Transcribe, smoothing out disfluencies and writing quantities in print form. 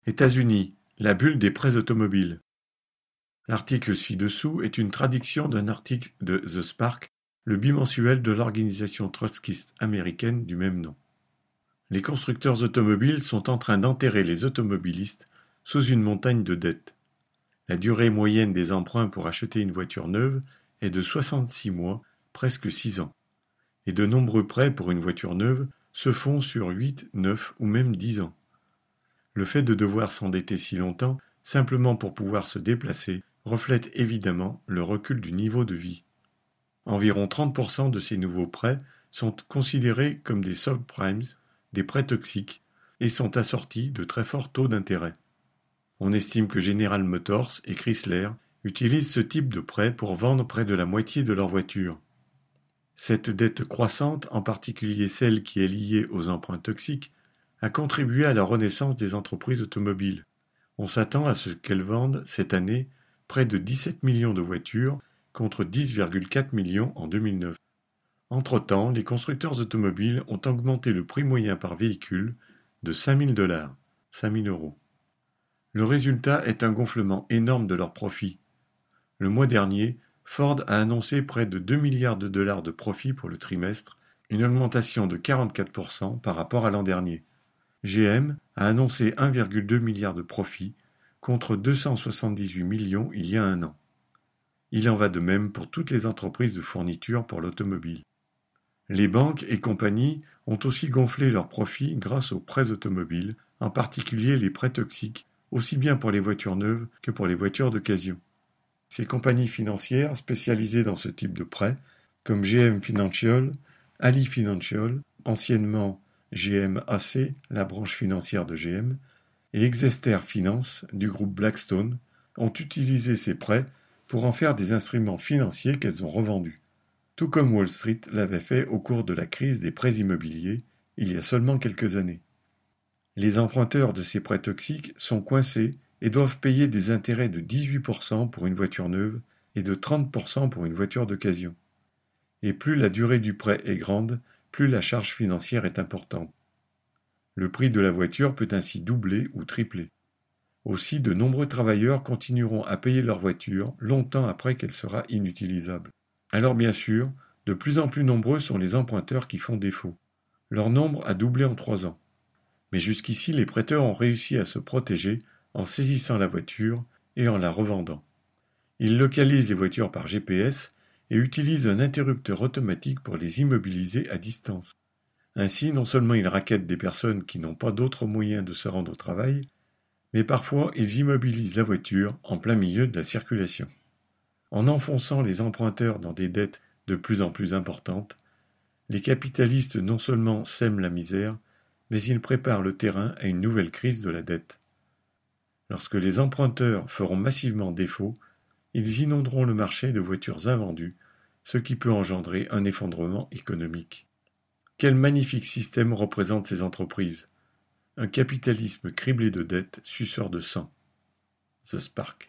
États-Unis, la bulle des prêts automobiles. L'article ci-dessous est une traduction d'un article de The Spark, le bimensuel de l'organisation trotskiste américaine du même nom. Les constructeurs automobiles sont en train d'enterrer les automobilistes sous une montagne de dettes. La durée moyenne des emprunts pour acheter une voiture neuve est de 66 mois, presque 6 ans. Et de nombreux prêts pour une voiture neuve se font sur 8, 9 ou même 10 ans. Le fait de devoir s'endetter si longtemps, simplement pour pouvoir se déplacer, reflète évidemment le recul du niveau de vie. Environ 30% de ces nouveaux prêts sont considérés comme des subprimes, des prêts toxiques, et sont assortis de très forts taux d'intérêt. On estime que General Motors et Chrysler utilisent ce type de prêt pour vendre près de la moitié de leurs voitures. Cette dette croissante, en particulier celle qui est liée aux emprunts toxiques, a contribué à la renaissance des entreprises automobiles. On s'attend à ce qu'elles vendent cette année près de 17 millions de voitures contre 10,4 millions en 2009. Entre-temps, les constructeurs automobiles ont augmenté le prix moyen par véhicule de 5 000 $, 5 000 euros. Le résultat est un gonflement énorme de leurs profits. Le mois dernier, Ford a annoncé près de 2 milliards de dollars de profit pour le trimestre, une augmentation de 44% par rapport à l'an dernier. GM a annoncé 1,2 milliard de profit contre 278 millions il y a un an. Il en va de même pour toutes les entreprises de fourniture pour l'automobile. Les banques et compagnies ont aussi gonflé leurs profits grâce aux prêts automobiles, en particulier les prêts toxiques, aussi bien pour les voitures neuves que pour les voitures d'occasion. Ces compagnies financières spécialisées dans ce type de prêts, comme GM Financial, Ali Financial, anciennement GM-AC, la branche financière de GM, et Exeter Finance, du groupe Blackstone, ont utilisé ces prêts pour en faire des instruments financiers qu'elles ont revendus, tout comme Wall Street l'avait fait au cours de la crise des prêts immobiliers il y a seulement quelques années. Les emprunteurs de ces prêts toxiques sont coincés et doivent payer des intérêts de 18% pour une voiture neuve et de 30% pour une voiture d'occasion. Et plus la durée du prêt est grande, plus la charge financière est importante. Le prix de la voiture peut ainsi doubler ou tripler. Aussi, de nombreux travailleurs continueront à payer leur voiture longtemps après qu'elle sera inutilisable. Alors bien sûr, de plus en plus nombreux sont les emprunteurs qui font défaut. Leur nombre a doublé en 3 ans. Mais jusqu'ici, les prêteurs ont réussi à se protéger en saisissant la voiture et en la revendant. Ils localisent les voitures par GPS et utilisent un interrupteur automatique pour les immobiliser à distance. Ainsi, non seulement ils rackettent des personnes qui n'ont pas d'autre moyen de se rendre au travail, mais parfois ils immobilisent la voiture en plein milieu de la circulation. En enfonçant les emprunteurs dans des dettes de plus en plus importantes, les capitalistes non seulement sèment la misère, mais ils préparent le terrain à une nouvelle crise de la dette. Lorsque les emprunteurs feront massivement défaut, ils inonderont le marché de voitures invendues, ce qui peut engendrer un effondrement économique. Quel magnifique système représentent ces entreprises! Un capitalisme criblé de dettes, suceur de sang. The Spark.